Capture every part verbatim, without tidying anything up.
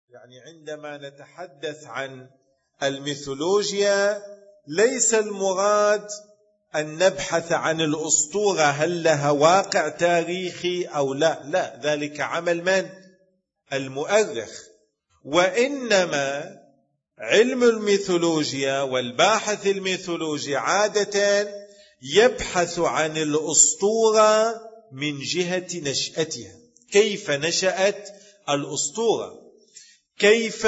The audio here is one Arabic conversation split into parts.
يعني عندما نتحدث عن الميثولوجيا ليس المراد أن نبحث عن الأسطورة هل لها واقع تاريخي أو لا، لا، ذلك عمل من؟ المؤرخ. وإنما علم الميثولوجيا والباحث الميثولوجي عادة يبحث عن الأسطورة من جهة نشأتها، كيف نشأت الأسطورة، كيف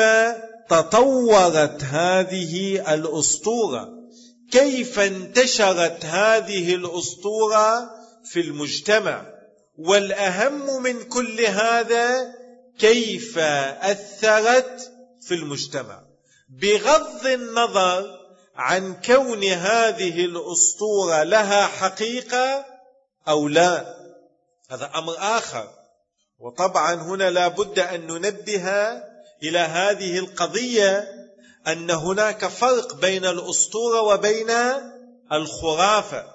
تطورت هذه الأسطورة، كيف انتشرت هذه الأسطورة في المجتمع، والأهم من كل هذا كيف أثرت في المجتمع، بغض النظر عن كون هذه الأسطورة لها حقيقة أو لا، هذا أمر آخر. وطبعا هنا لا بد أن ننبه إلى هذه القضية، أن هناك فرق بين الأسطورة وبين الخرافة.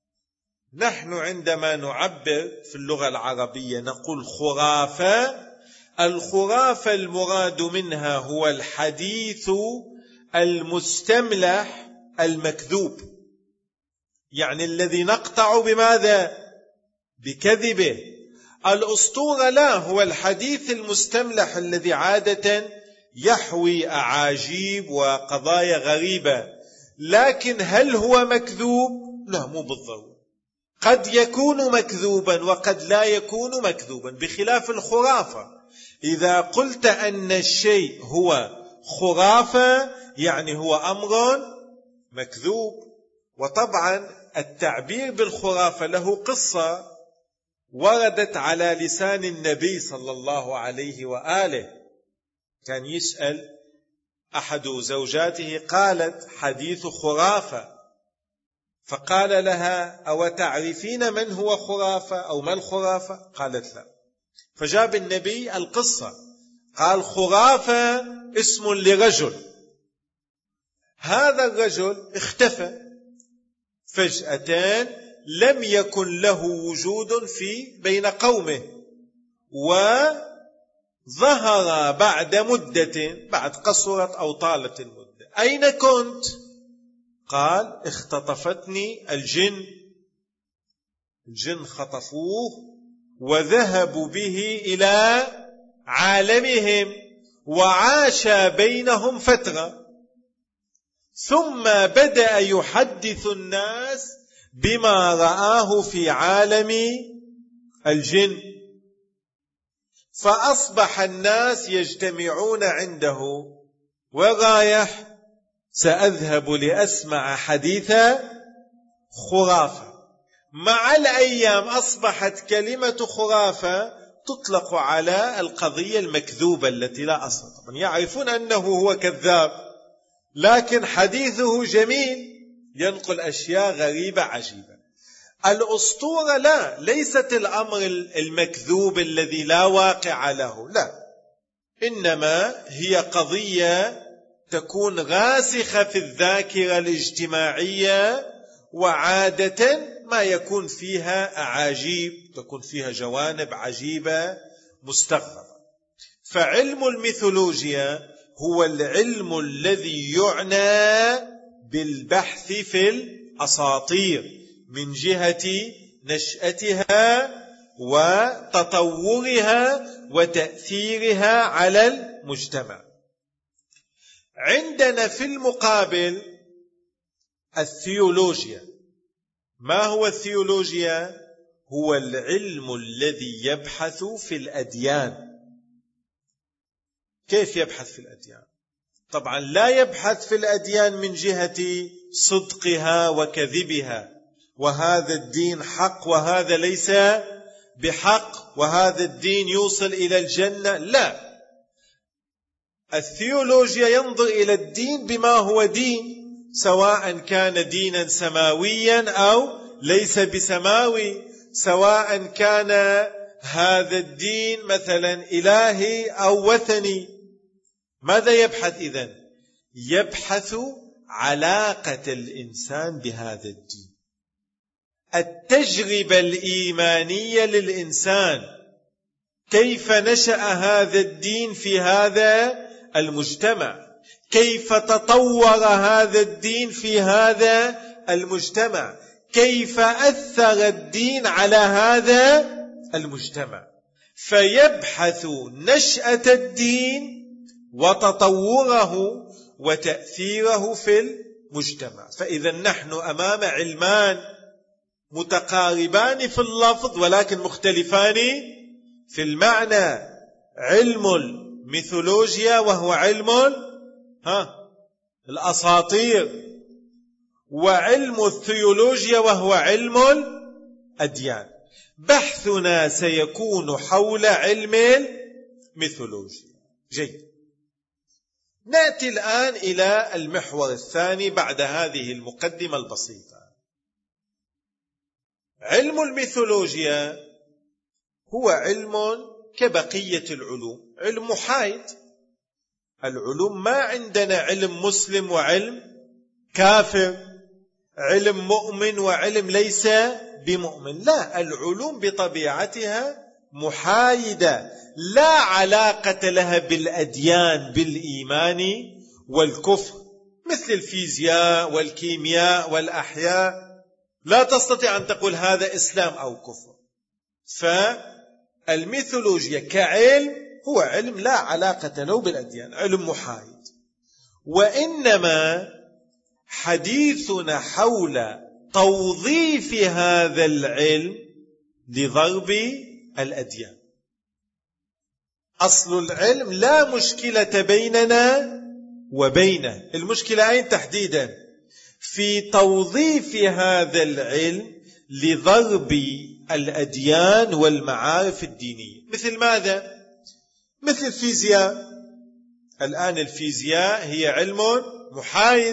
نحن عندما نعبر في اللغة العربية نقول خرافة، الخرافة المراد منها هو الحديث المستملح المكذوب، يعني الذي نقطع بماذا؟ بكذبه. الأسطورة لا، هو الحديث المستملح الذي عادة يحوي أعاجيب وقضايا غريبة، لكن هل هو مكذوب؟ لا، مو بالضرورة، قد يكون مكذوبا وقد لا يكون مكذوبا، بخلاف الخرافة. إذا قلت أن الشيء هو خرافة يعني هو أمر مكذوب. وطبعا التعبير بالخرافة له قصة وردت على لسان النبي صلى الله عليه وآله. كان يسأل أحد زوجاته، قالت حديث خرافة، فقال لها أو تعرفين من هو خرافة أو ما الخرافة؟ قالت لا. فجاب النبي القصة، قال خرافة اسم لرجل، هذا الرجل اختفى فجأة، لم يكن له وجود في بين قومه، وظهر بعد مدة، بعد قصرت أو طالت المدة. أين كنت؟ قال اختطفتني الجن، الجن خطفوه وذهبوا به إلى عالمهم وعاش بينهم فترة، ثم بدأ يحدث الناس بما رآه في عالم الجن، فأصبح الناس يجتمعون عنده، ورايح سأذهب لأسمع حديث خرافة. مع الأيام أصبحت كلمة خرافة تطلق على القضية المكذوبة التي لا أصل، طبعا يعرفون أنه هو كذاب، لكن حديثه جميل، ينقل أشياء غريبة عجيبة. الأسطورة لا، ليست الأمر المكذوب الذي لا واقع له، لا، إنما هي قضية تكون راسخة في الذاكرة الاجتماعية، وعادة ما يكون فيها أعاجيب، تكون فيها جوانب عجيبة مستغربة. فعلم الميثولوجيا هو العلم الذي يعنى بالبحث في الأساطير من جهة نشأتها وتطورها وتأثيرها على المجتمع. عندنا في المقابل الثيولوجيا. ما هو الثيولوجيا؟ هو العلم الذي يبحث في الأديان. كيف يبحث في الأديان؟ طبعا لا يبحث في الأديان من جهة صدقها وكذبها، وهذا الدين حق وهذا ليس بحق، وهذا الدين يوصل إلى الجنة، لا. الثيولوجيا ينظر إلى الدين بما هو دين، سواء كان دينا سماويا أو ليس بسماوي، سواء كان هذا الدين مثلا إلهي أو وثني. ماذا يبحث إذن؟ يبحث علاقة الإنسان بهذا الدين، التجربة الإيمانية للإنسان، كيف نشأ هذا الدين في هذا المجتمع، كيف تطور هذا الدين في هذا المجتمع، كيف أثر الدين على هذا المجتمع، فيبحث نشأة الدين وتطوره وتأثيره في المجتمع. فإذا نحن أمام علمان متقاربان في اللفظ ولكن مختلفان في المعنى. علم الميثولوجيا وهو علم ها الأساطير، وعلم الثيولوجيا وهو علم الأديان. بحثنا سيكون حول علم الميثولوجيا. جيد، نأتي الآن إلى المحور الثاني بعد هذه المقدمة البسيطة. علم الميثولوجيا هو علم كبقية العلوم، علم محايد. العلوم ما عندنا علم مسلم وعلم كافر، علم مؤمن وعلم ليس بمؤمن، لا، العلوم بطبيعتها محايدة، لا علاقة لها بالأديان بالإيمان والكفر، مثل الفيزياء والكيمياء والأحياء، لا تستطيع أن تقول هذا إسلام أو كفر. فالميثولوجيا كعلم هو علم لا علاقة له بالأديان، علم محايد. وإنما حديثنا حول توظيف هذا العلم لضرب الأديان. أصل العلم لا مشكلة بيننا وبينه، المشكلة أين تحديدا؟ في توظيف هذا العلم لضرب الأديان والمعارف الدينية. مثل ماذا؟ مثل الفيزياء. الآن الفيزياء هي علم محايد.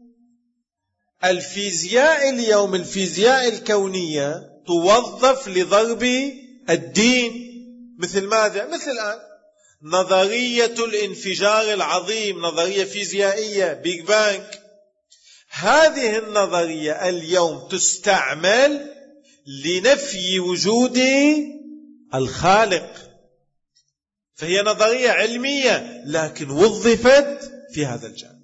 الفيزياء اليوم، الفيزياء الكونية، توظف لضرب الدين. مثل ماذا؟ مثل الآن نظرية الانفجار العظيم، نظرية فيزيائية بيج بانك. هذه النظرية اليوم تستعمل لنفي وجود الخالق، فهي نظرية علمية لكن وظفت في هذا الجانب.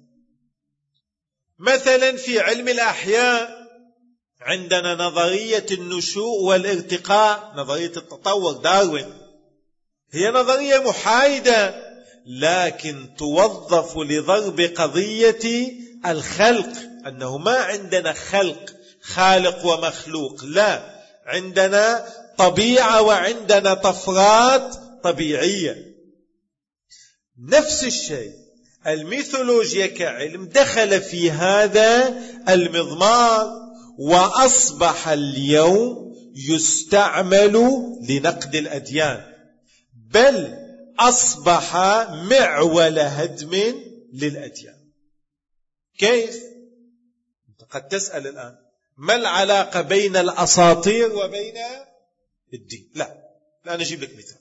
مثلا في علم الأحياء عندنا نظرية النشوء والارتقاء، نظرية التطور داروين، هي نظرية محايدة لكن توظف لضرب قضية الخلق، أنه ما عندنا خلق، خالق ومخلوق، لا، عندنا طبيعة وعندنا طفرات طبيعية. نفس الشيء الميثولوجيا كعلم دخل في هذا المضمار، وأصبح اليوم يستعمل لنقد الأديان، بل أصبح معول هدم للأديان. كيف؟ أنت قد تسأل الآن ما العلاقة بين الأساطير وبين الدين؟ لا، لا، نجيب لك مثال.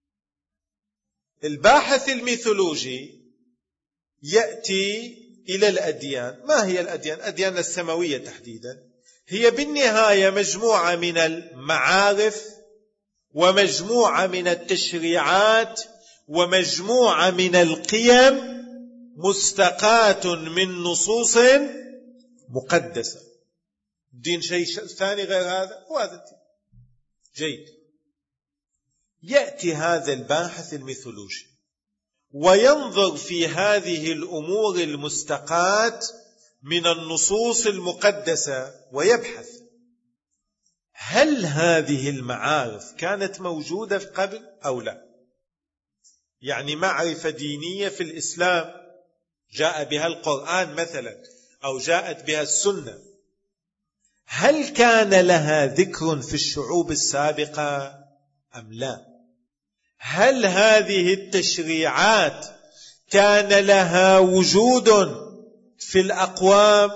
الباحث الميثولوجي يأتي إلى الأديان. ما هي الأديان؟ أديان السماوية تحديدا، هي بالنهاية مجموعة من المعارف ومجموعة من التشريعات ومجموعة من القيم مستقاة من نصوص مقدسة. الدين شيء ثاني غير هذا، هو هذا الدين. جيد، يأتي هذا الباحث الميثولوجي وينظر في هذه الأمور المستقاة من النصوص المقدسة ويبحث هل هذه المعارف كانت موجودة قبل أو لا. يعني معرفة دينية في الإسلام جاء بها القرآن مثلا أو جاءت بها السنة، هل كان لها ذكر في الشعوب السابقة أم لا؟ هل هذه التشريعات كان لها وجود في الأقوام،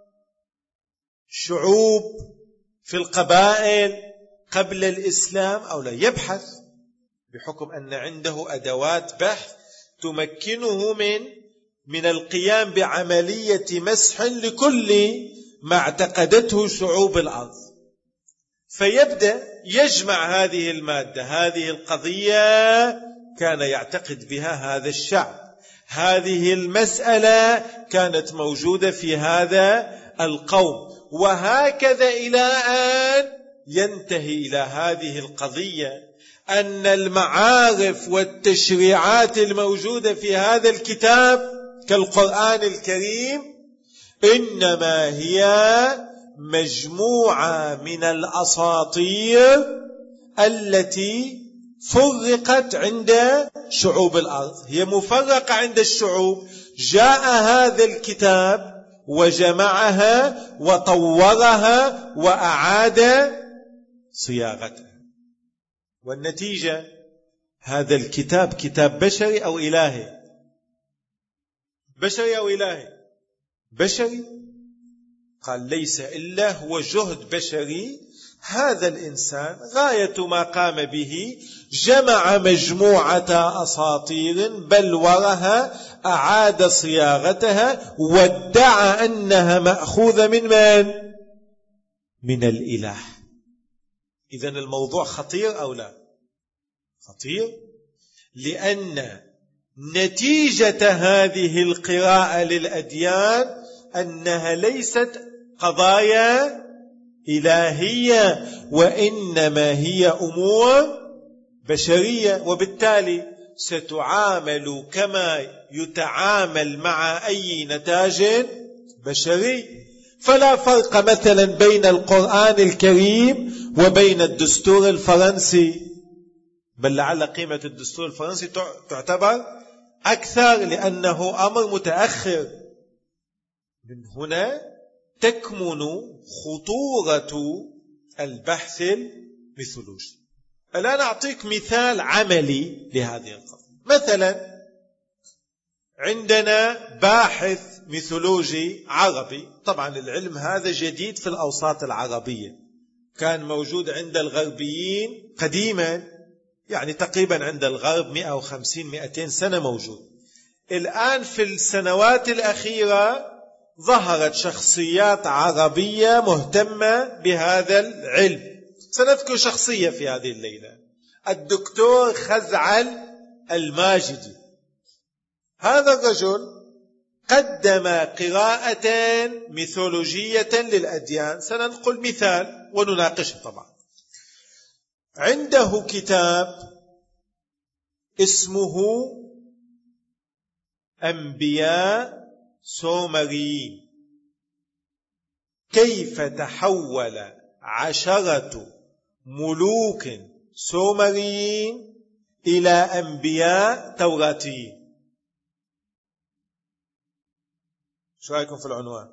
شعوب، في القبائل قبل الإسلام أو لا؟ يبحث بحكم أن عنده أدوات بحث تمكنه من من القيام بعملية مسح لكل ما اعتقدته شعوب الأرض. فيبدأ يجمع هذه المادة، هذه القضية كان يعتقد بها هذا الشعب، هذه المسألة كانت موجودة في هذا القوم، وهكذا إلى أن ينتهي إلى هذه القضية أن المعارف والتشريعات الموجودة في هذا الكتاب كالقرآن الكريم إنما هي مجموعة من الأساطير التي فرقت عند شعوب الأرض، هي مفرقة عند الشعوب. جاء هذا الكتاب وجمعها وطورها وأعاد صياغتها، والنتيجة هذا الكتاب كتاب بشري أو إلهي؟ بشري أو إلهي؟ بشري. قال ليس إلا هو جهد بشري. هذا الإنسان غاية ما قام به جمع مجموعة أساطير بلورها، أعاد صياغتها، وادعى أنها مأخوذة من من؟ من الإله. إذن الموضوع خطير أو لا؟ خطير، لأن نتيجة هذه القراءة للأديان أنها ليست قضايا إلهية، وإنما هي أمور بشرية، وبالتالي ستعامل كما يتعامل مع أي نتاج بشري. فلا فرق مثلا بين القرآن الكريم وبين الدستور الفرنسي، بل لعل قيمة الدستور الفرنسي تعتبر أكثر لأنه أمر متأخر. من هنا تكمن خطورة البحث الميثولوجي. الآن أعطيك مثال عملي لهذه القضية. مثلا عندنا باحث ميثولوجي عربي، طبعا العلم هذا جديد في الأوساط العربية، كان موجود عند الغربيين قديما، يعني تقريبا عند الغرب مئة وخمسين مئتين سنة موجود. الآن في السنوات الأخيرة ظهرت شخصيات عربية مهتمة بهذا العلم. سنذكر شخصية في هذه الليلة، الدكتور خزعل الماجدي. هذا الرجل قدم قراءة ميثولوجية للأديان. سننقل مثال ونناقشه. طبعا عنده كتاب اسمه أنبياء سومريين، كيف تحول عشرة ملوك سومريين إلى أنبياء توراتيين. شو رأيكم في العنوان؟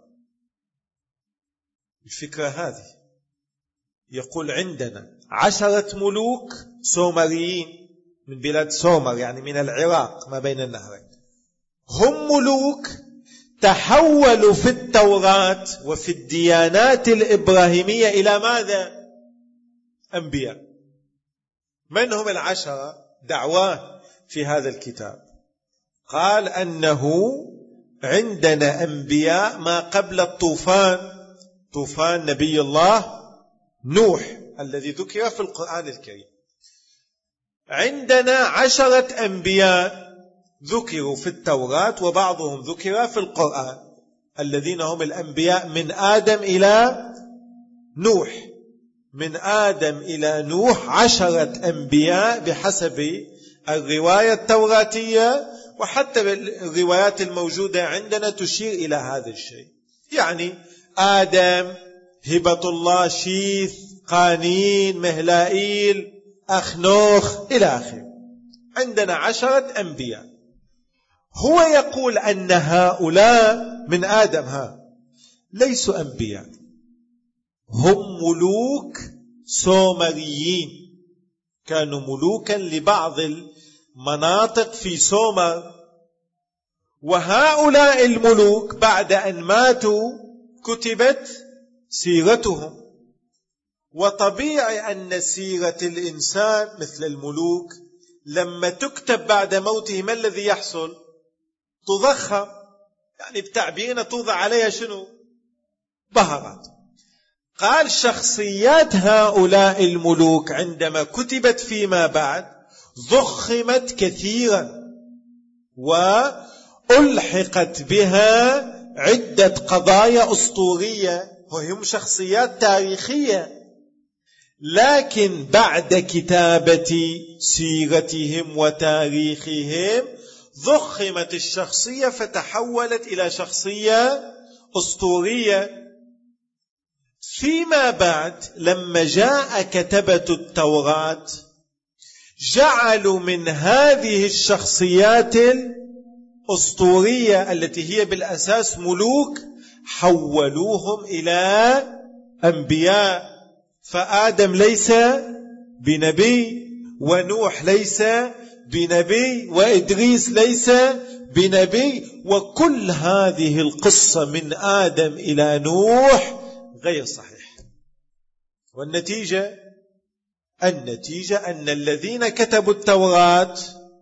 الفكرة هذه، يقول عندنا عشرة ملوك سومريين من بلاد سومر، يعني من العراق ما بين النهرين، هم ملوك تحولوا في التوراة وفي الديانات الإبراهيمية إلى ماذا؟ أنبياء. من هم العشرة؟ دعواه في هذا الكتاب قال أنه عندنا أنبياء ما قبل الطوفان، طوفان نبي الله نوح الذي ذكر في القرآن الكريم. عندنا عشرة أنبياء ذكروا في التوراة وبعضهم ذكر في القرآن، الذين هم الأنبياء من آدم إلى نوح. من آدم إلى نوح عشرة أنبياء بحسب الرواية التوراتية، وحتى الروايات الموجودة عندنا تشير إلى هذا الشيء. يعني آدم، هبة الله، شيث، قانين، مهلائيل، أخنوخ إلى آخره. عندنا عشرة أنبياء. هو يقول أن هؤلاء من آدم ها ليسوا أنبياء، هم ملوك سومريين، كانوا ملوكا لبعض المناطق في سومر. وهؤلاء الملوك بعد أن ماتوا كتبت سيرتهم. وطبيعي أن سيرة الإنسان مثل الملوك لما تكتب بعد موته ما الذي يحصل؟ تضخم، يعني بتعبيرنا توضع عليها شنو؟ بهارات. قال شخصيات هؤلاء الملوك عندما كتبت فيما بعد ضخمت كثيرا وألحقت بها عدة قضايا أسطورية وهم شخصيات تاريخية، لكن بعد كتابة سيرتهم وتاريخهم ضخمت الشخصية فتحولت إلى شخصية أسطورية. فيما بعد لما جاء كتبة التوراة جعلوا من هذه الشخصيات الأسطورية التي هي بالأساس ملوك حولوهم إلى أنبياء، فآدم ليس بنبي، ونوح ليس بنبي، وإدريس ليس بنبي، وكل هذه القصة من آدم إلى نوح غير صحيح. والنتيجة النتيجة أن الذين كتبوا التوراة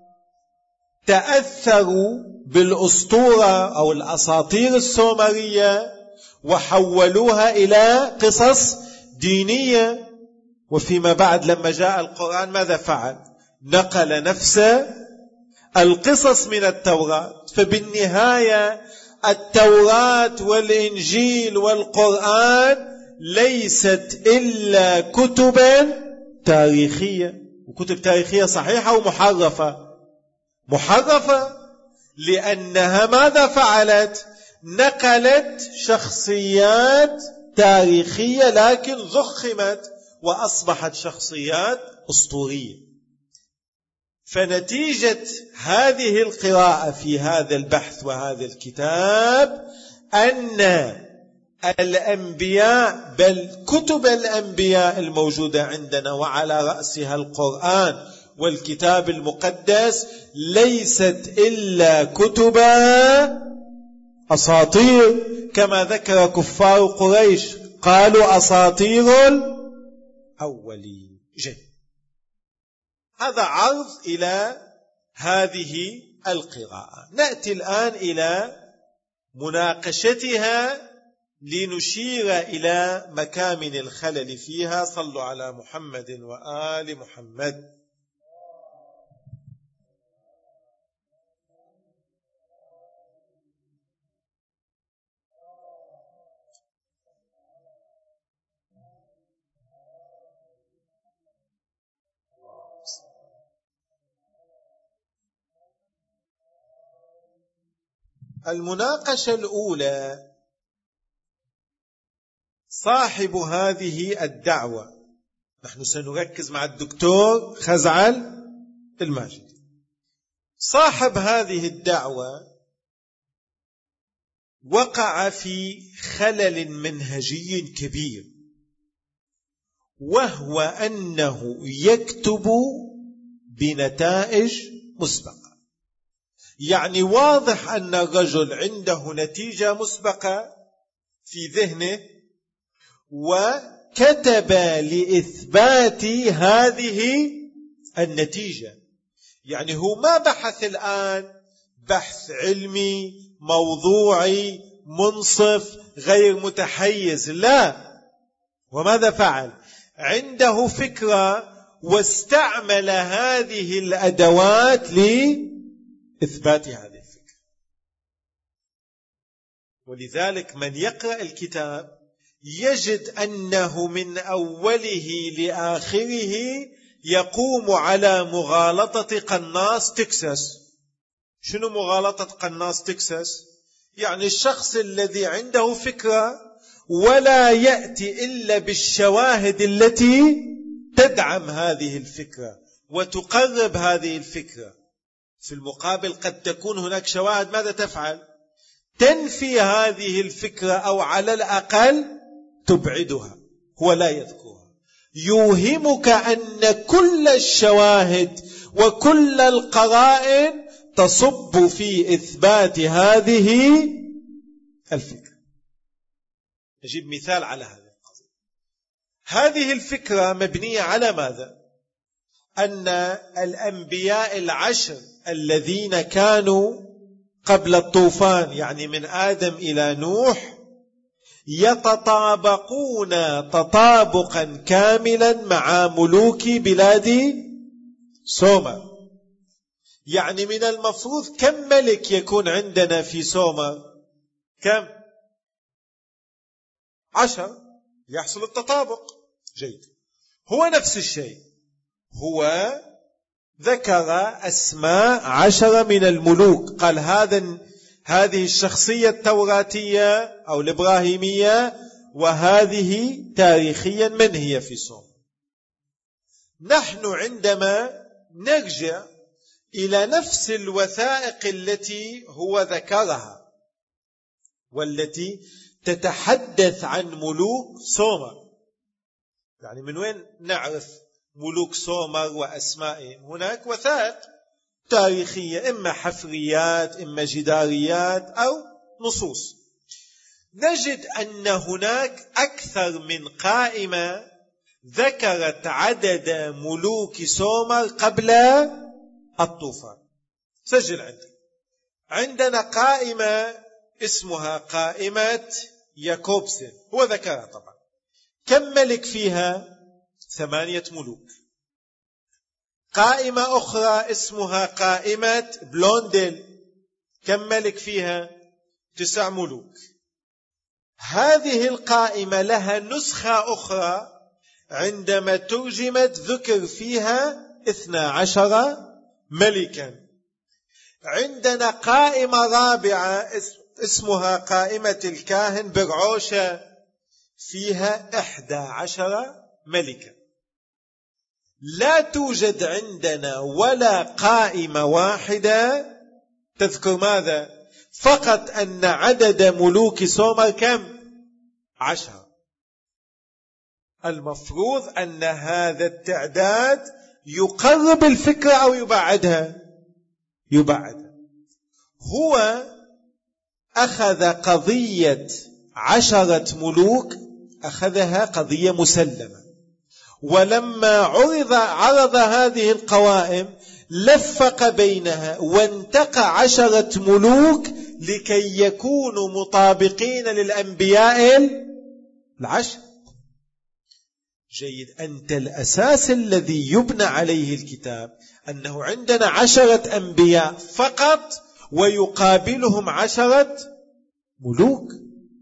تأثروا بالأسطورة أو الأساطير السومرية وحولوها إلى قصص دينية. وفيما بعد لما جاء القرآن ماذا فعل؟ نقل نفس القصص من التوراة. فبالنهاية التوراة والإنجيل والقرآن ليست إلا كتبا تاريخية، وكتب تاريخية صحيحة ومحرفة. محرفة لأنها ماذا فعلت؟ نقلت شخصيات تاريخية لكن ضخمت وأصبحت شخصيات أسطورية. فنتيجة هذه القراءة في هذا البحث وهذا الكتاب أن الأنبياء بل كتب الأنبياء الموجودة عندنا وعلى رأسها القرآن والكتاب المقدس ليست إلا كتب أساطير، كما ذكر كفار قريش قالوا أساطير الأولين. جيد، هذا عرض إلى هذه القراءة. نأتي الآن إلى مناقشتها لنشير إلى مكامن الخلل فيها. صلوا على محمد وآل محمد. المناقشة الأولى: صاحب هذه الدعوة، نحن سنركز مع الدكتور خزعل الماجد. صاحب هذه الدعوة وقع في خلل منهجي كبير، وهو أنه يكتب بنتائج مسبقة. يعني واضح أن الرجل عنده نتيجة مسبقة في ذهنه وكتب لإثبات هذه النتيجة. يعني هو ما بحث الآن بحث علمي موضوعي منصف غير متحيز، لا. وماذا فعل؟ عنده فكرة واستعمل هذه الأدوات لإثبات هذه الفكرة. ولذلك من يقرأ الكتاب يجد أنه من أوله لآخره يقوم على مغالطة قناص تكساس. شنو مغالطة قناص تكساس؟ يعني الشخص الذي عنده فكرة ولا يأتي إلا بالشواهد التي تدعم هذه الفكرة وتقرب هذه الفكرة. في المقابل قد تكون هناك شواهد ماذا تفعل؟ تنفي هذه الفكرة أو على الأقل تبعدها، هو لا يذكرها. يوهمك أن كل الشواهد وكل القرائن تصب في إثبات هذه الفكرة. نجيب مثال على هذا القضية. هذه الفكرة مبنية على ماذا؟ أن الأنبياء العشر الذين كانوا قبل الطوفان، يعني من آدم إلى نوح، يتطابقون تطابقا كاملا مع ملوك بلاد سومر. يعني من المفروض كم ملك يكون عندنا في سومر؟ كم؟ عشر، يحصل التطابق. جيد. هو نفس الشيء، هو ذكر أسماء عشرة من الملوك، قال هذا هذه الشخصية التوراتية أو الإبراهيمية، وهذه تاريخيا من هي في سومر. نحن عندما نرجع إلى نفس الوثائق التي هو ذكرها والتي تتحدث عن ملوك سومر، يعني من وين نعرف ملوك سومر وأسمائهم؟ هناك وثائق تاريخية، إما حفريات إما جداريات أو نصوص. نجد أن هناك أكثر من قائمة ذكرت عدد ملوك سومر قبل الطوفان. سجل عندي. عندنا قائمة اسمها قائمة ياكوبسن، هو ذكرها طبعا. كم ملك فيها؟ ثمانية ملوك. قائمة أخرى اسمها قائمة بلوندل، كم ملك فيها؟ تسع ملوك. هذه القائمة لها نسخة أخرى عندما ترجمت ذكر فيها اثنا عشر ملكا. عندنا قائمة رابعة اسمها قائمة الكاهن برعوشة، فيها إحدى عشر ملكا. لا توجد عندنا ولا قائمة واحدة تذكر ماذا؟ فقط أن عدد ملوك سومر كم؟ عشرة. المفروض أن هذا التعداد يقرب الفكرة أو يبعدها؟ يبعدها. هو أخذ قضية عشرة ملوك، أخذها قضية مسلمة، ولما عرض عرض هذه القوائم لفق بينها وانتقى عشرة ملوك لكي يكونوا مطابقين للأنبياء العشر. جيد. أنت الأساس الذي يبنى عليه الكتاب أنه عندنا عشرة أنبياء فقط ويقابلهم عشرة ملوك.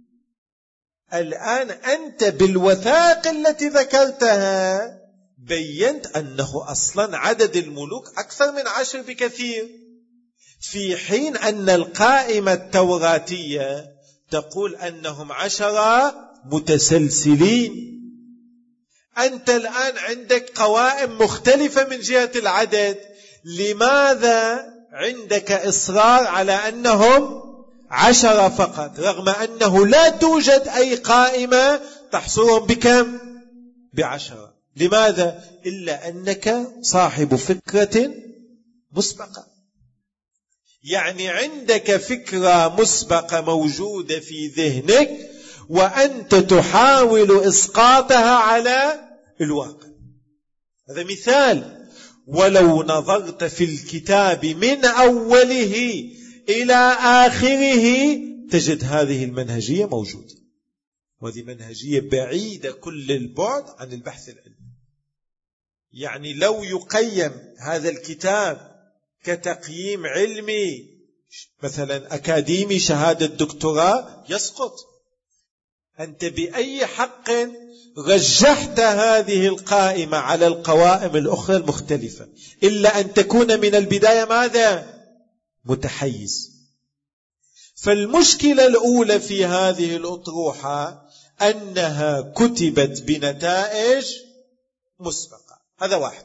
الآن أنت بالوثائق التي ذكرتها بينت أنه أصلا عدد الملوك أكثر من عشر بكثير، في حين أن القائمة التوراتية تقول أنهم عشرة متسلسلين. أنت الآن عندك قوائم مختلفة من جهة العدد، لماذا عندك إصرار على أنهم عشرة فقط رغم أنه لا توجد أي قائمة تحصرهم بكم؟ بعشرة. لماذا؟ إلا أنك صاحب فكرة مسبقة، يعني عندك فكرة مسبقة موجودة في ذهنك وأنت تحاول إسقاطها على الواقع. هذا مثال. ولو نظرت في الكتاب من أوله إلى آخره تجد هذه المنهجية موجودة، وهذه منهجية بعيدة كل البعد عن البحث العلمي. يعني لو يقيم هذا الكتاب كتقييم علمي مثلا أكاديمي شهادة دكتوراه يسقط. أنت بأي حق رجحت هذه القائمة على القوائم الأخرى المختلفة؟ إلا أن تكون من البداية ماذا؟ متحيز. فالمشكلة الأولى في هذه الأطروحة أنها كتبت بنتائج مسبقة. هذا واحد.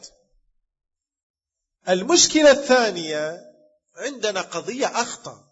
المشكلة الثانية عندنا قضية أخطر،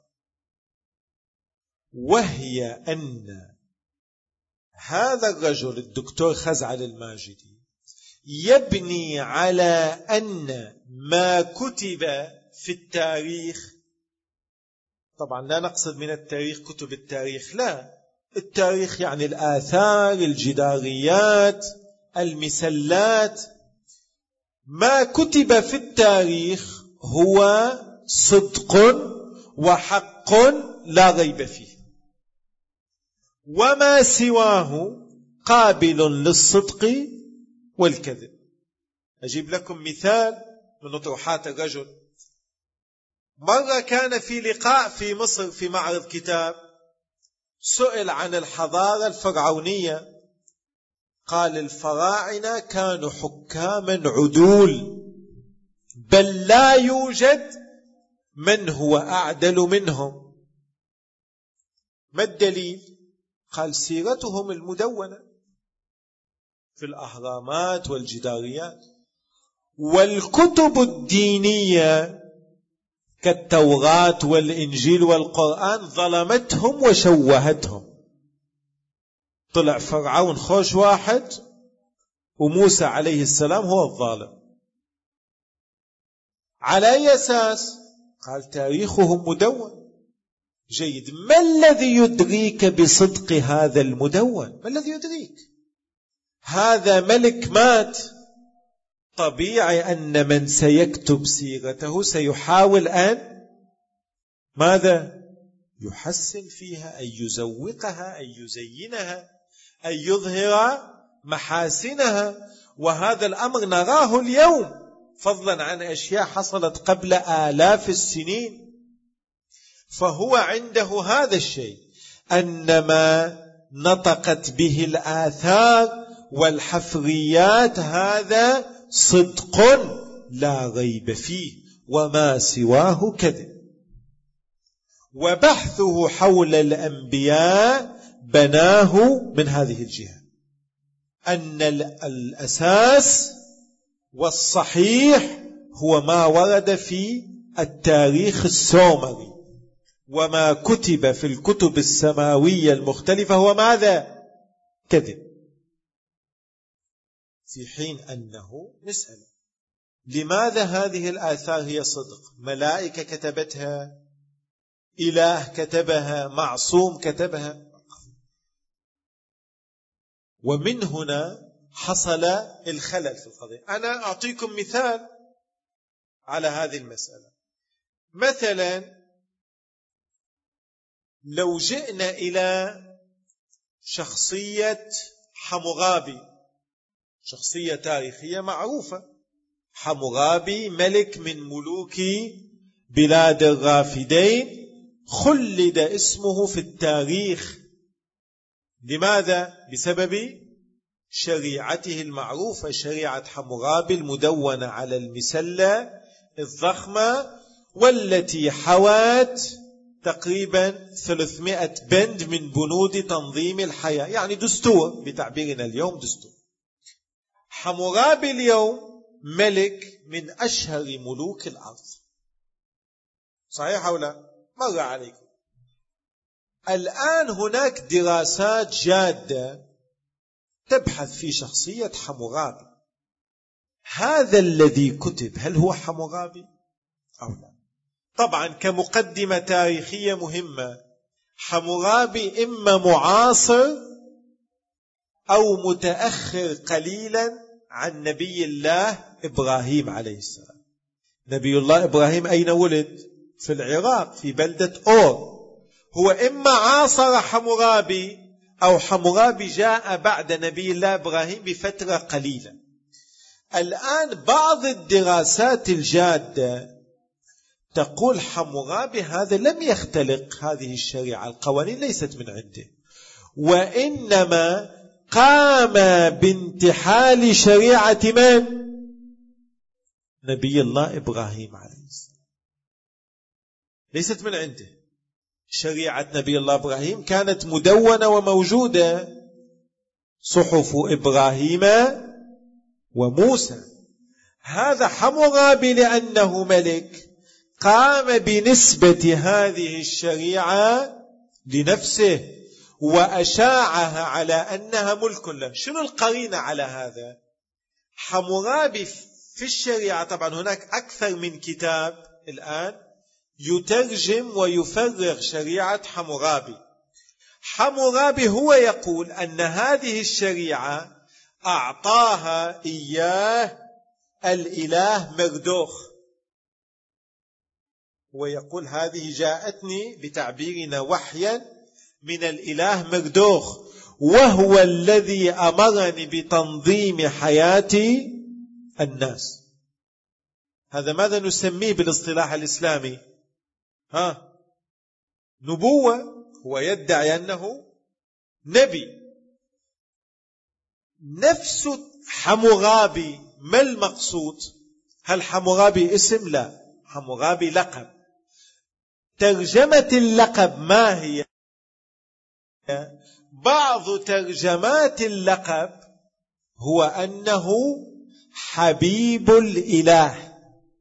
وهي أن هذا الرجل الدكتور خزعل الماجدي يبني على أن ما كتب في التاريخ، طبعا لا نقصد من التاريخ كتب التاريخ، لا، التاريخ يعني الآثار، الجداريات، المسلات، ما كتب في التاريخ هو صدق وحق لا ريب فيه. وما سواه قابل للصدق والكذب. أجيب لكم مثال من أطروحات الرجل. مرة كان في لقاء في مصر في معرض كتاب، سئل عن الحضارة الفرعونية، قال الفراعنة كانوا حكاما عدول، بل لا يوجد من هو أعدل منهم. ما الدليل؟ قال سيرتهم المدونة في الأهرامات والجداريات، والكتب الدينية كالتوراة والإنجيل والقرآن ظلمتهم وشوهتهم. طلع فرعون خوش واحد وموسى عليه السلام هو الظالم. على أي أساس؟ قال تاريخهم مدون. جيد، ما الذي يدريك بصدق هذا المدون؟ ما الذي يدريك؟ هذا ملك مات، طبيعي أن من سيكتب سيرته سيحاول أن ماذا؟ يحسن فيها، أن يزوقها، أن يزينها، أن يظهر محاسنها. وهذا الأمر نراه اليوم، فضلا عن أشياء حصلت قبل آلاف السنين. فهو عنده هذا الشيء، أنما نطقت به الآثار والحفريات هذا صدق لا ريب فيه، وما سواه كذب. وبحثه حول الأنبياء بناه من هذه الجهة، أن الأساس والصحيح هو ما ورد في التاريخ السومري، وما كتب في الكتب السماوية المختلفة هو ماذا؟ كذب. في حين أنه نسأل لماذا هذه الآثار هي صدق؟ ملائكة كتبتها، إله كتبها، معصوم كتبها. ومن هنا حصل الخلل في القضية. أنا أعطيكم مثال على هذه المسألة. مثلا لو جئنا إلى شخصية حمورابي، شخصية تاريخية معروفة. حمورابي ملك من ملوك بلاد الرافدين، خلد اسمه في التاريخ. لماذا؟ بسبب شريعته المعروفة، شريعة حمورابي المدونة على المسلة الضخمة، والتي حوت تقريبا ثلاثمائة بند من بنود تنظيم الحياة، يعني دستور بتعبيرنا اليوم، دستور. حمورابي اليوم ملك من أشهر ملوك الأرض، صحيح أو لا؟ مر عليكم. الآن هناك دراسات جادة تبحث في شخصية حمورابي. هذا الذي كتب هل هو حمورابي أو لا؟ طبعا كمقدمة تاريخية مهمة، حمورابي إما معاصر أو متأخر قليلا عن نبي الله إبراهيم عليه السلام. نبي الله إبراهيم أين ولد؟ في العراق في بلدة أور. هو إما عاصر حمورابي أو حمورابي جاء بعد نبي الله إبراهيم بفترة قليلة. الآن بعض الدراسات الجادة تقول حمورابي هذا لم يختلق هذه الشريعة، القوانين ليست من عنده، وإنما قام بانتحال شريعة من؟ نبي الله إبراهيم عليه السلام. ليست من عنده. شريعة نبي الله إبراهيم كانت مدونة وموجودة، صحف إبراهيم وموسى. هذا حمورابي لأنه ملك قام بنسبة هذه الشريعة لنفسه وأشاعها على أنها ملك له. شنو القرينة على هذا؟ حمورابي في الشريعة، طبعا هناك أكثر من كتاب الآن يترجم ويفرغ شريعة حمورابي. حمورابي هو يقول أن هذه الشريعة أعطاها إياه الإله مردوخ، ويقول هذه جاءتني بتعبيرنا وحيا من الإله مردوخ، وهو الذي أمرني بتنظيم حياة الناس. هذا ماذا نسميه بالاصطلاح الإسلامي؟ ها نبوة. هو يدعي أنه نبي. نفس حمورابي ما المقصود؟ هل حمورابي اسم؟ لا، حمورابي لقب. ترجمة اللقب ما هي؟ بعض ترجمات اللقب هو أنه حبيب الإله.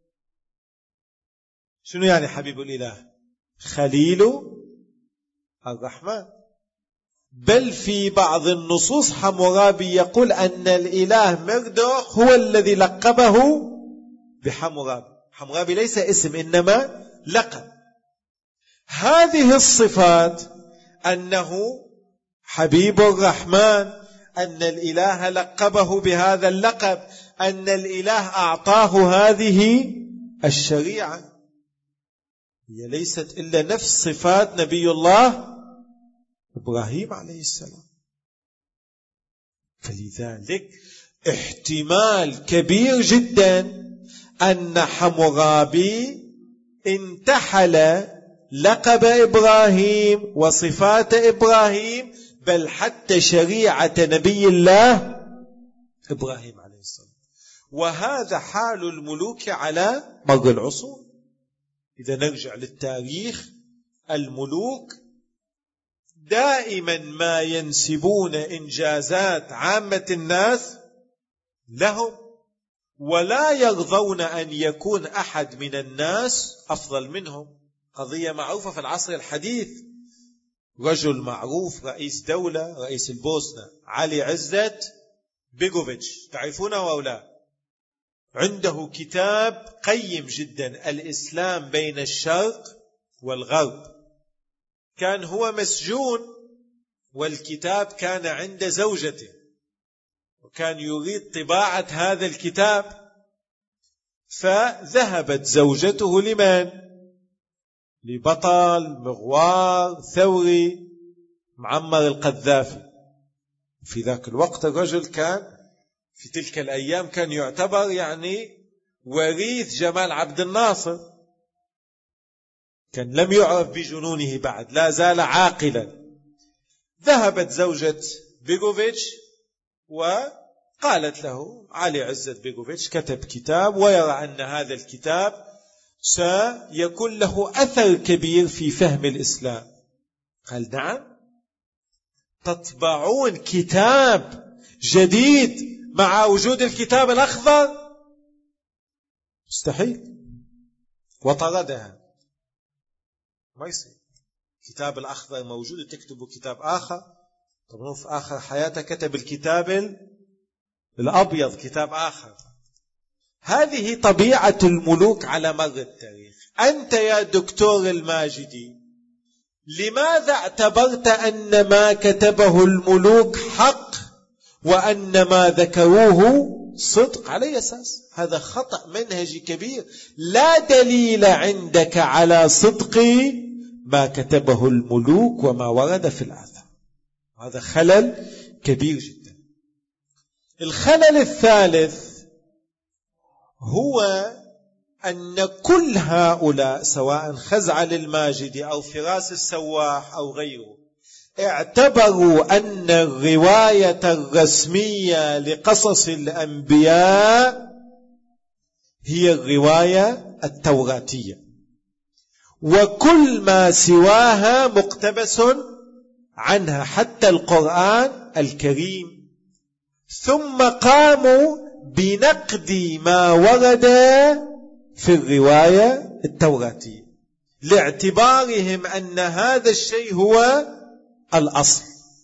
شنو يعني حبيب الإله؟ خليل الرحمن. بل في بعض النصوص حمورابي يقول أن الإله مردوخ هو الذي لقبه بحمورابي. حمورابي ليس اسم إنما لقب. هذه الصفات، أنه حبيب الرحمن، أن الإله لقبه بهذا اللقب، أن الإله أعطاه هذه الشريعة، هي ليست إلا نفس صفات نبي الله إبراهيم عليه السلام. فلذلك احتمال كبير جدا أن حمورابي انتحل لقب إبراهيم وصفات إبراهيم، بل حتى شريعة نبي الله إبراهيم عليه السلام. وهذا حال الملوك على مر العصور. إذا نرجع للتاريخ، الملوك دائما ما ينسبون إنجازات عامة الناس لهم، ولا يرضون أن يكون أحد من الناس أفضل منهم. قضية معروفة في العصر الحديث. رجل معروف، رئيس دولة، رئيس البوسنة، علي عزت بيغوفيتش، تعرفونه أو لا؟ عنده كتاب قيم جدا، الإسلام بين الشرق والغرب. كان هو مسجون، والكتاب كان عند زوجته، وكان يريد طباعة هذا الكتاب. فذهبت زوجته لمن؟ لبطل مغوار ثوري معمر القذافي. في ذاك الوقت الرجل كان في تلك الأيام كان يعتبر يعني وريث جمال عبد الناصر. كان لم يعرف بجنونه بعد، لا زال عاقلا. ذهبت زوجة بيغوفيتش وقالت له علي عزت بيغوفيتش كتب كتاب ويرى أن هذا الكتاب سيكون له أثر كبير في فهم الإسلام. قال نعم، تطبعون كتاب جديد مع وجود الكتاب الأخضر؟ مستحيل. وطردها، ما يصير. الكتاب الأخضر موجود، تكتبوا كتاب آخر. طبعا في آخر حياته كتب الكتاب الأبيض، كتاب آخر. هذه طبيعة الملوك على مر التاريخ. أنت يا دكتور الماجدي، لماذا اعتبرت أن ما كتبه الملوك حق وأن ما ذكروه صدق؟ على أساس هذا خطأ منهجي كبير. لا دليل عندك على صدق ما كتبه الملوك وما ورد في الآثار. هذا خلل كبير جدا. الخلل الثالث هو أن كل هؤلاء سواء خزعل الماجدي أو فراس السواح أو غيره اعتبروا أن الرواية الرسمية لقصص الأنبياء هي الرواية التوراتية، وكل ما سواها مقتبس عنها حتى القرآن الكريم. ثم قاموا بنقد ما ورد في الرواية التوراتية لاعتبارهم أن هذا الشيء هو الأصل،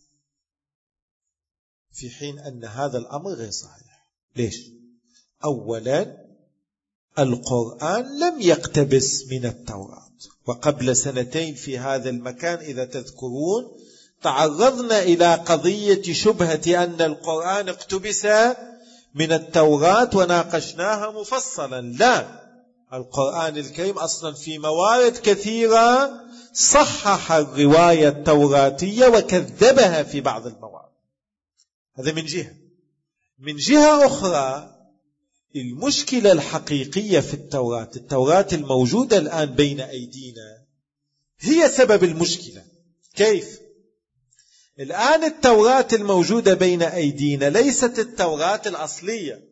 في حين أن هذا الأمر غير صحيح. ليش؟ أولا، القرآن لم يقتبس من التوراة، وقبل سنتين في هذا المكان إذا تذكرون تعرضنا إلى قضية شبهة أن القرآن اقتبس من التوراة وناقشناها مفصلا. لا، القرآن الكريم أصلا في موارد كثيرة صحح الرواية التوراتية وكذبها في بعض المواضع. هذا من جهة. من جهة أخرى المشكلة الحقيقية في التوراة، التوراة الموجودة الآن بين أيدينا هي سبب المشكلة. كيف؟ الآن التوراة الموجودة بين أيدينا ليست التوراة الأصلية.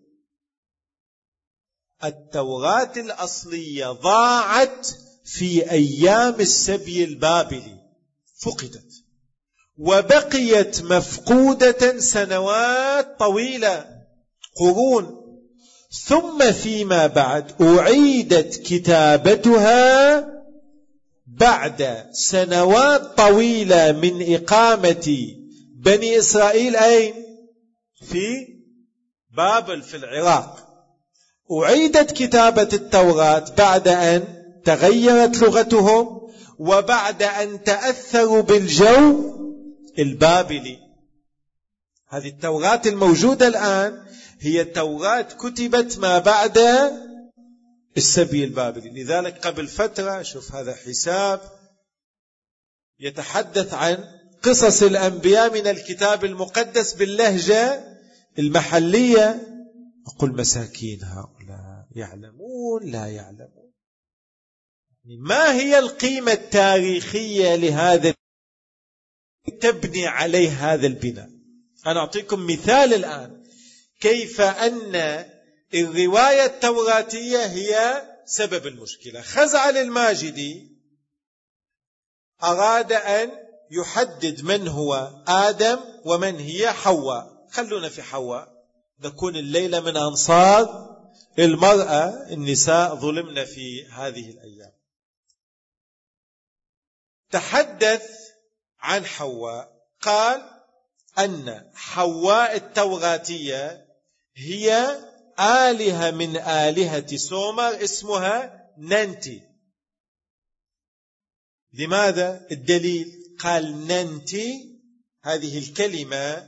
التوراة الأصلية ضاعت في أيام السبي البابلي، فقدت وبقيت مفقودة سنوات طويلة، قرون، ثم فيما بعد أعيدت كتابتها بعد سنوات طويلة من إقامة بني إسرائيل أين؟ في بابل في العراق. أعيدت كتابة التوراة بعد أن تغيرت لغتهم وبعد أن تأثروا بالجو البابلي. هذه التوراة الموجودة الآن هي توراة كتبت ما بعد السبي البابلي. لذلك قبل فترة شوف هذا حساب يتحدث عن قصص الأنبياء من الكتاب المقدس باللهجة المحلية. أقول مساكين هؤلاء يعلمون لا يعلمون. ما هي القيمة التاريخية لهذا تبني عليه هذا البناء؟ أنا أعطيكم مثال الآن كيف أن الرواية التوراتية هي سبب المشكلة. خزعل الماجدي أراد أن يحدد من هو آدم ومن هي حواء. خلونا في حواء، نكون الليلة من أنصار المرأة. النساء ظلمنا في هذه الأيام. تحدث عن حواء، قال أن حواء التوراتية هي آلهة من آلهة سومر اسمها ننتي. لماذا؟ الدليل، قال ننتي هذه الكلمة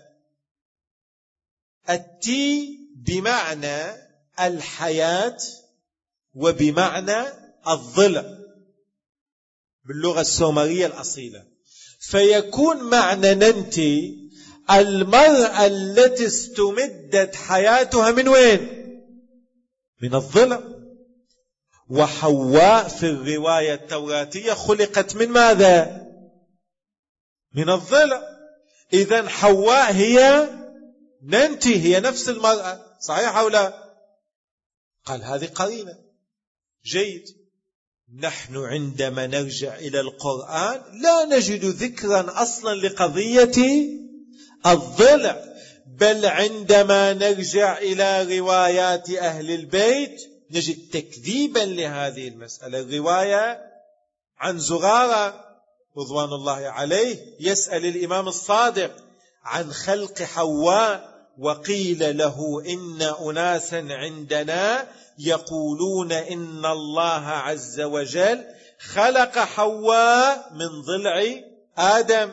التي بمعنى الحياة وبمعنى الظل باللغة السومرية الأصيلة، فيكون معنى ننتي المرأة التي استمدت حياتها من وين؟ من الظل. وحواء في الرواية التوراتية خلقت من ماذا؟ من الظل. إذن حواء هي ننتي، هي نفس المرأة، صحيح أو لا؟ قال هذه قرينة. جيد. نحن عندما نرجع إلى القرآن لا نجد ذكرا أصلا لقضية الضلع، بل عندما نرجع إلى روايات أهل البيت نجد تكذيبا لهذه المسألة. الرواية عن زرارة رضوان الله عليه يسأل الإمام الصادق عن خلق حواء، وقيل له إن أناسا عندنا يقولون إن الله عز وجل خلق حواء من ضلع آدم.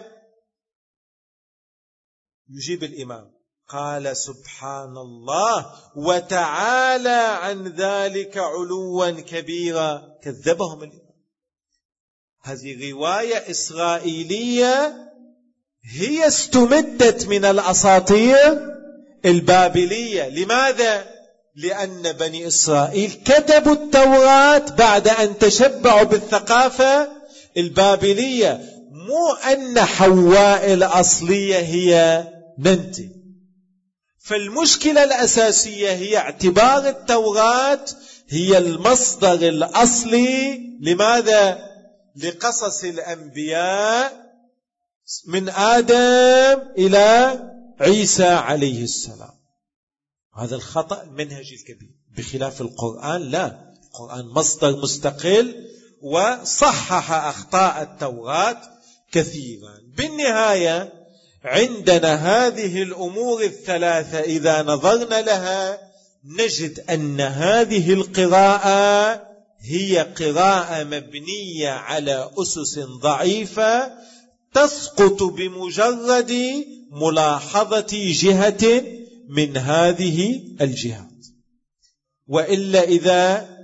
يجيب الإمام قال سبحان الله وتعالى عن ذلك علوا كبيرا. كذبهم الإمام. هذه رواية إسرائيلية هي استمدت من الأساطير البابلية. لماذا؟ لأن بني إسرائيل كتبوا التوراة بعد أن تشبعوا بالثقافة البابلية، مو أن حواء الأصلية هي ننتي. فالمشكلة الأساسية هي اعتبار التوراة هي المصدر الأصلي. لماذا؟ لقصص الأنبياء من آدم إلى عيسى عليه السلام. هذا الخطأ المنهجي الكبير. بخلاف القرآن لا، القرآن مصدر مستقل وصحح أخطاء التوراة كثيرا. بالنهاية عندنا هذه الأمور الثلاثة إذا نظرنا لها نجد أن هذه القراءة هي قراءة مبنية على أسس ضعيفة تسقط بمجرد ملاحظة جهة من هذه الجهات. وإلا إذا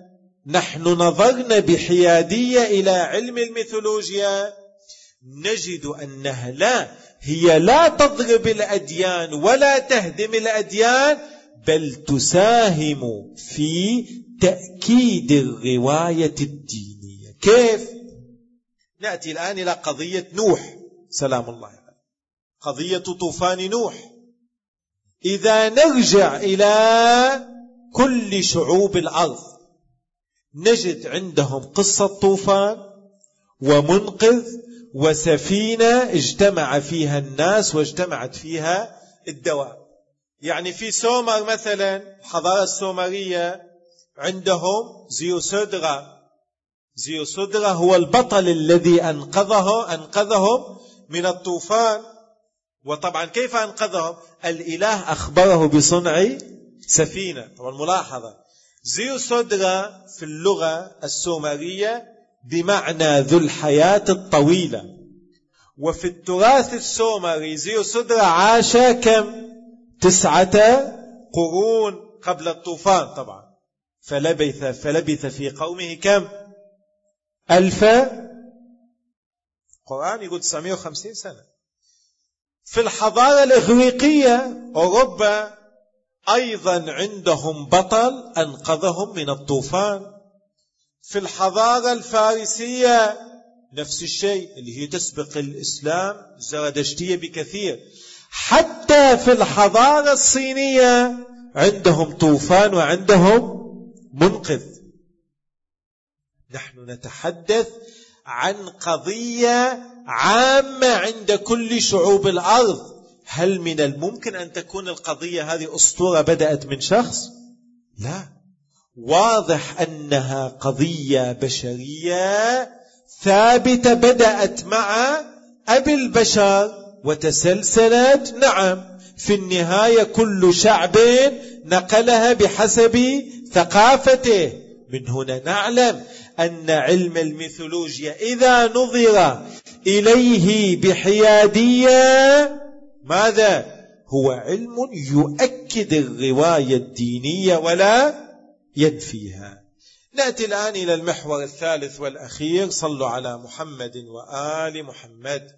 نحن نظرنا بحيادية إلى علم الميثولوجيا نجد أنها لا هي لا تضرب الأديان ولا تهدم الأديان، بل تساهم في تأكيد الرواية الدينية. كيف؟ نأتي الآن إلى قضية نوح سلام الله عليه، قضية طوفان نوح. إذا نرجع إلى كل شعوب الأرض نجد عندهم قصة طوفان ومنقذ وسفينة اجتمع فيها الناس واجتمعت فيها الدواب. يعني في سومر مثلا الحضارة السومرية عندهم زيوسودرا. زيوسودرا هو البطل الذي أنقذه أنقذهم من الطوفان. وطبعا كيف أنقذهم؟ الإله أخبره بصنع سفينة. طبعا ملاحظة زيوسودرا في اللغة السومرية بمعنى ذو الحياة الطويلة، وفي التراث السومري زيوسودرا عاش كم؟ تسعة قرون قبل الطوفان طبعا، فلبث, فلبث في قومه كم؟ ألف، القرآن يقول تسعمائة وخمسين سنة. في الحضارة الإغريقية أوروبا أيضا عندهم بطل أنقذهم من الطوفان. في الحضارة الفارسية نفس الشيء اللي هي تسبق الإسلام الزرادشتية بكثير. حتى في الحضارة الصينية عندهم طوفان وعندهم منقذ. نحن نتحدث عن قضية عامة عند كل شعوب الأرض. هل من الممكن أن تكون القضية هذه أسطورة بدأت من شخص؟ لا، واضح أنها قضية بشرية ثابتة بدأت مع أبي البشر وتسلسلت. نعم، في النهاية كل شعب نقلها بحسب ثقافته. من هنا نعلم أن علم الميثولوجيا إذا نظر إليه بحيادية ماذا؟ هو علم يؤكد الرواية الدينية ولا ينفيها. نأتي الآن إلى المحور الثالث والأخير. صلوا على محمد وآل محمد.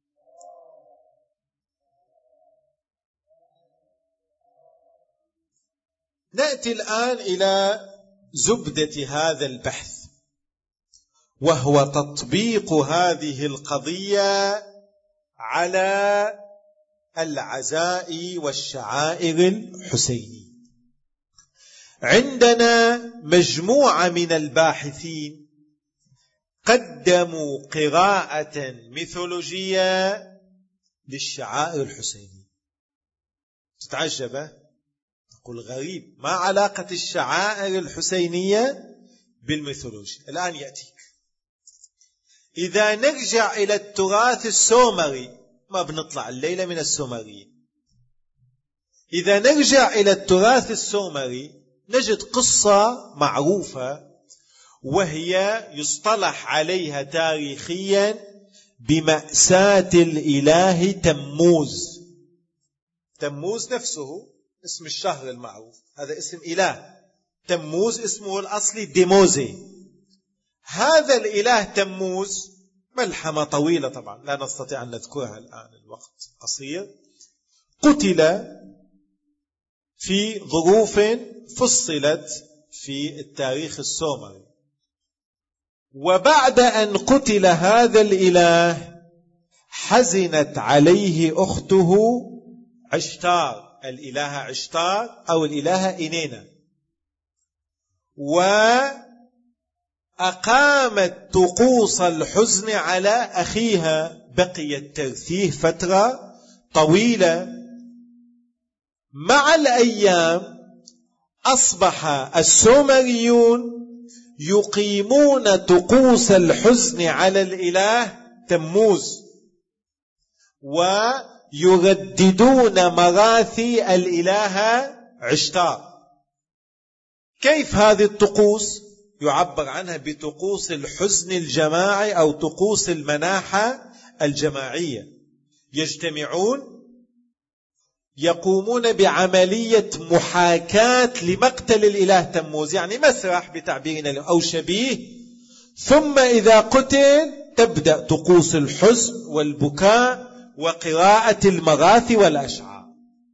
نأتي الآن إلى زبدة هذا البحث، وهو تطبيق هذه القضية على العزاء والشعائر الحسينية. عندنا مجموعة من الباحثين قدموا قراءة ميثولوجية للشعائر الحسينية. تتعجب، تقول غريب، ما علاقة الشعائر الحسينية بالميثولوجيا؟ الآن يأتيك. إذا نرجع إلى التراث السومري، ما بنطلع الليلة من السومرية، إذا نرجع إلى التراث السومري نجد قصة معروفة، وهي يصطلح عليها تاريخيا بمأساة الإله تموز. تموز نفسه اسم الشهر المعروف، هذا اسم إله. تموز اسمه الأصلي ديموزي. هذا الإله تموز ملحمة طويلة طبعا لا نستطيع أن نذكرها الآن، الوقت قصير. قتل في ظروف فصلت في التاريخ السومري. وبعد أن قتل هذا الإله حزنت عليه أخته عشتار، الإلهة عشتار أو الإلهة إنينا، وأقامت طقوس الحزن على أخيها. بقي الترثيه فترة طويلة. مع الأيام أصبح السومريون يقيمون طقوس الحزن على الإله تموز، ويرددون مراثي الإلهة عشتار. كيف هذه الطقوس؟ يعبر عنها بطقوس الحزن الجماعي أو طقوس المناحة الجماعية. يجتمعون يقومون بعملية محاكاة لمقتل الإله تموز، يعني مسرح بتعبيرنا أو شبيه. ثم إذا قتل تبدأ طقوس الحزن والبكاء وقراءة المغاثي والأشعار.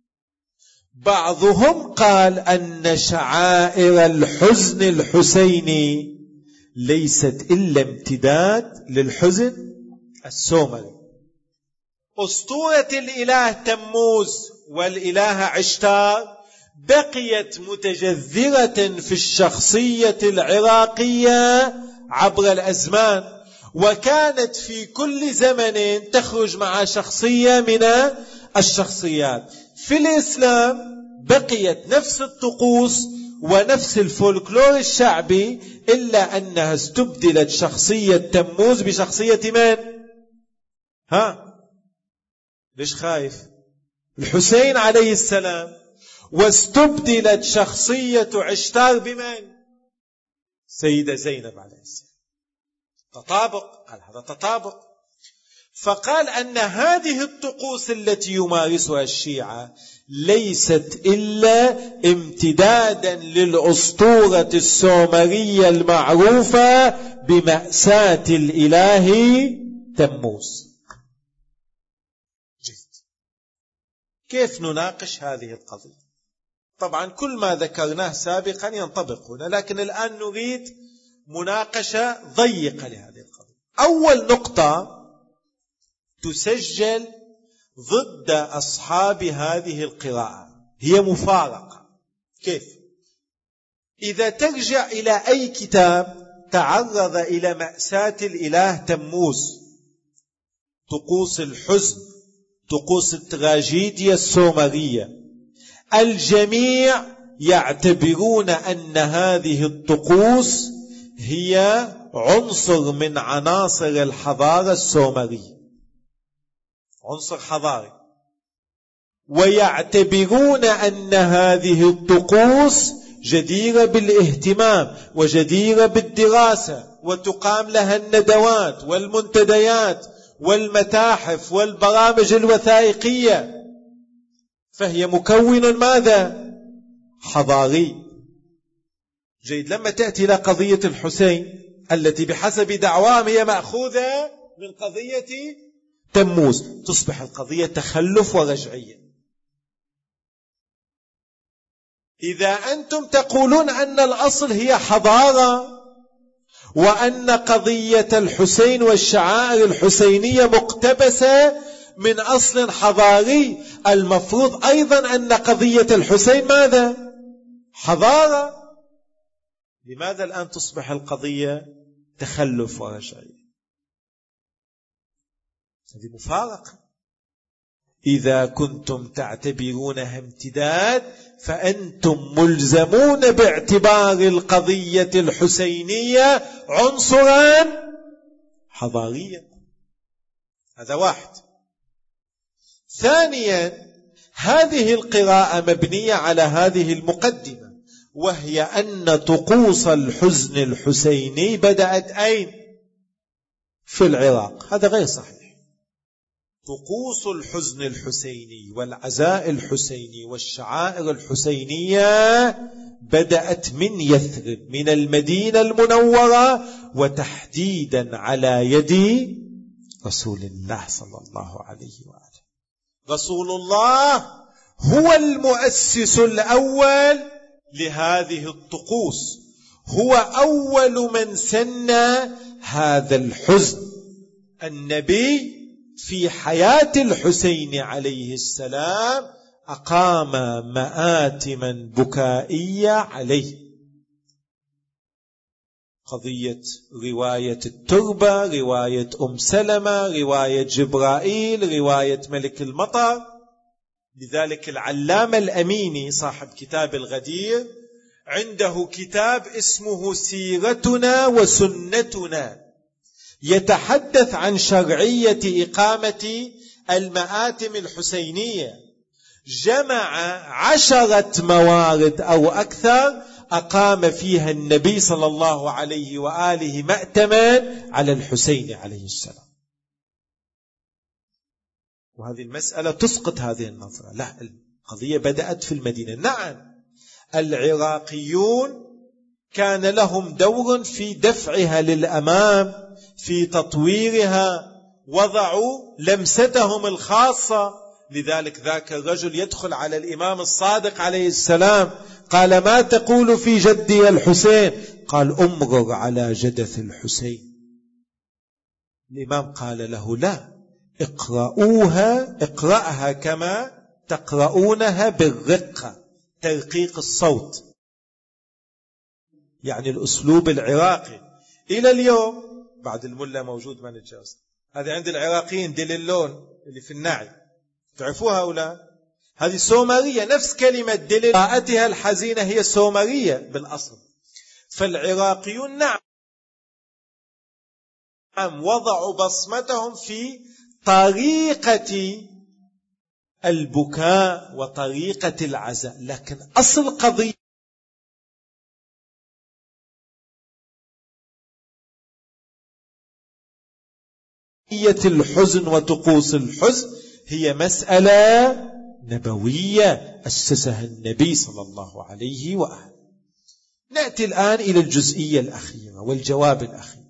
بعضهم قال أن شعائر الحزن الحسيني ليست إلا امتداد للحزن السومري. أسطورة الإله تموز والإله عشتار بقيت متجذرة في الشخصية العراقية عبر الأزمان، وكانت في كل زمن تخرج مع شخصية من الشخصيات. في الإسلام بقيت نفس الطقوس ونفس الفولكلور الشعبي، إلا أنها استبدلت شخصية تموز بشخصية من؟ ها؟ ليش خايف؟ الحسين عليه السلام. واستبدلت شخصية عشتار بمن؟ سيدة زينب عليه السلام. تطابق، قال هذا تطابق. فقال أن هذه الطقوس التي يمارسها الشيعة ليست إلا امتدادا للأسطورة السومرية المعروفة بمأساة الإله تموز. كيف نناقش هذه القضية؟ طبعا كل ما ذكرناه سابقا ينطبق هنا، لكن الآن نريد مناقشة ضيقة لهذه القضية. أول نقطة تسجل ضد أصحاب هذه القراءة هي مفارقة. كيف؟ إذا ترجع إلى أي كتاب تعرض إلى مأساة الإله تموز، طقوس الحزن، طقوس التراجيديا السومرية، الجميع يعتبرون أن هذه الطقوس هي عنصر من عناصر الحضارة السومرية، عنصر حضاري، ويعتبرون أن هذه الطقوس جديرة بالاهتمام وجديرة بالدراسة، وتقام لها الندوات والمنتديات والمتاحف والبرامج الوثائقية، فهي مكون ماذا؟ حضاري. جيد. لما تأتي إلى قضية الحسين التي بحسب دعواهم هي مأخوذة من قضية تموز، تصبح القضية تخلف ورجعية. إذا أنتم تقولون أن الأصل هي حضارة، وأن قضية الحسين والشعائر الحسينية مقتبسة من أصل حضاري، المفروض أيضا أن قضية الحسين ماذا؟ حضارة. لماذا الآن تصبح القضية تخلف ورجعية؟ هذه مفارقة. إذا كنتم تعتبرونها امتداد فأنتم ملزمون باعتبار القضية الحسينية عنصرا حضاريا. هذا واحد. ثانيا، هذه القراءة مبنية على هذه المقدمة، وهي أن طقوس الحزن الحسيني بدأت أين؟ في العراق. هذا غير صحيح. طقوس الحزن الحسيني والعزاء الحسيني والشعائر الحسينية بدأت من يثرب، من المدينة المنورة، وتحديدا على يد رسول الله صلى الله عليه وآله. رسول الله هو المؤسس الأول لهذه الطقوس، هو أول من سن هذا الحزن. النبي في حياة الحسين عليه السلام أقام مآتما بكائية عليه. قضية رواية التربة، رواية أم سلمة، رواية جبرائيل، رواية ملك المطر. لذلك العلامة الأميني صاحب كتاب الغدير عنده كتاب اسمه سيرتنا وسنتنا، يتحدث عن شرعية إقامة المآتم الحسينية. جمع عشرة موارد أو أكثر أقام فيها النبي صلى الله عليه وآله مأتما على الحسين عليه السلام. وهذه المسألة تسقط هذه النظرة. لا، قضية بدأت في المدينة. نعم العراقيون كان لهم دور في دفعها للأمام، في تطويرها، وضعوا لمستهم الخاصة. لذلك ذاك الرجل يدخل على الإمام الصادق عليه السلام، قال ما تقول في جدي الحسين؟ قال أمرر على جدث الحسين. الإمام قال له لا، اقرأوها اقرأها كما تقرؤونها بالرقة، ترقيق الصوت، يعني الأسلوب العراقي. إلى اليوم بعد الملا موجود ما نتجاوز، هذه عند العراقيين دل اللون اللي في النعي، تعرفوها هؤلاء؟ هذه سومرية، نفس كلمة دل قراءتها الحزينة هي سومرية بالأصل. فالعراقيون نعم وضعوا بصمتهم في طريقة البكاء وطريقة العزاء، لكن أصل قضية الحزن وطقوس الحزن هي مسألة نبوية أسسها النبي صلى الله عليه وآله. نأتي الآن إلى الجزئية الأخيرة والجواب الأخير.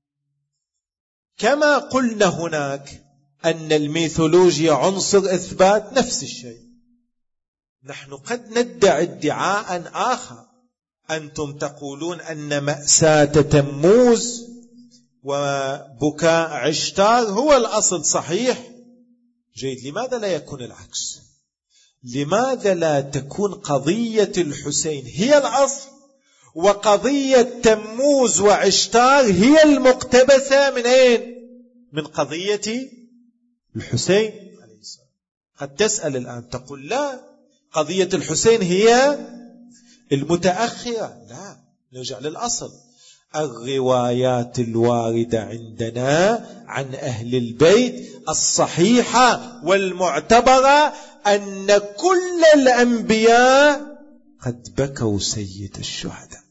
كما قلنا هناك أن الميثولوجيا عنصر إثبات، نفس الشيء نحن قد ندعي ادعاء آخر. أنتم تقولون أن مأساة تموز وبكاء عشتار هو الأصل، صحيح جيد. لماذا لا يكون العكس؟ لماذا لا تكون قضية الحسين هي الأصل وقضية تموز وعشتار هي المقتبسة من أين؟ من قضية الحسين عليه السلام. قد تسأل الآن تقول لا، قضية الحسين هي المتأخرة. لا، نرجع للأصل. الروايات الواردة عندنا عن أهل البيت الصحيحة والمعتبرة أن كل الأنبياء قد بكوا سيد الشهداء.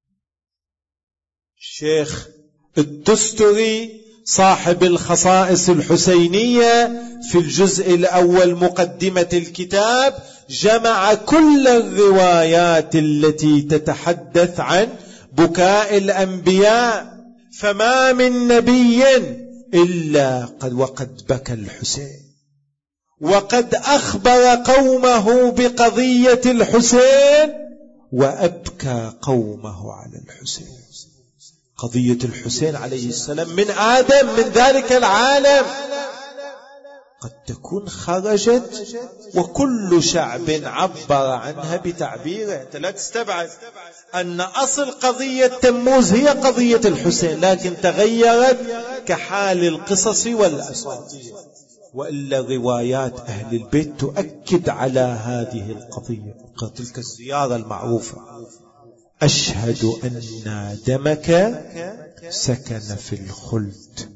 الشيخ التستري صاحب الخصائص الحسينية في الجزء الأول مقدمة الكتاب جمع كل الروايات التي تتحدث عن بكاء الأنبياء، فما من نبي إلا قد وقد بكى الحسين، وقد أخبر قومه بقضية الحسين وأبكى قومه على الحسين. قضية الحسين عليه السلام من آدم، من ذلك العالم، قد تكون خرجت وكل شعب عبر عنها بتعبيره. أنت لا تستبعد أن أصل قضية تموز هي قضية الحسين، لكن تغيرت كحال القصص والأساطير، وإلا روايات أهل البيت تؤكد على هذه القضية. تلك الزيارة المعروفة: أشهد أن دمك سكن في الخلد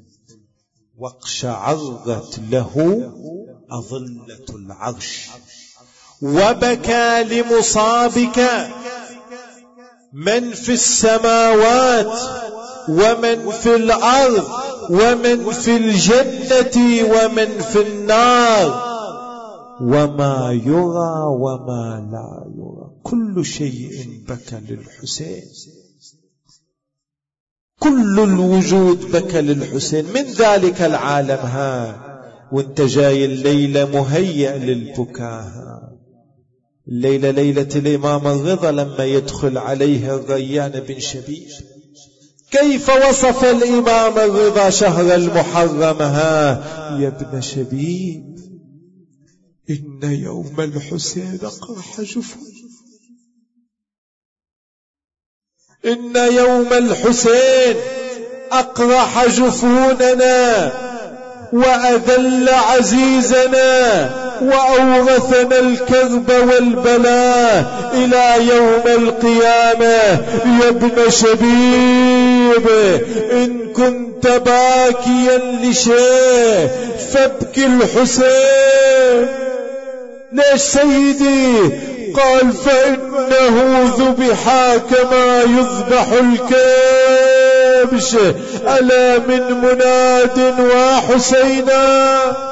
واقشعرت له أظلة العرش، وبكى لمصابك من في السماوات ومن في الأرض ومن في الجنة ومن في النار، وما يرى وما لا يرى، كل شيء بكى للحسين، كل الوجود بكى للحسين من ذلك العالم. ها وانت جاي الليلة مهيئ للبكاء. الليلة ليلة الإمام الرضا لما يدخل عليه الريان بن شبيب، كيف وصف الإمام الرضا شهر المحرم؟ ها يا ابن شبيب إن يوم الحسين قرح جفون، إن يوم الحسين أقرح جفوننا وأذل عزيزنا وأورثنا الكرب والبلاء إلى يوم القيامة. يا ابن شبيب إن كنت باكيا لشيء فابكي الحسين. ليش سيدي؟ قال فإنه ذبح كما يذبح الكبش، ألا من مناد وحسينا.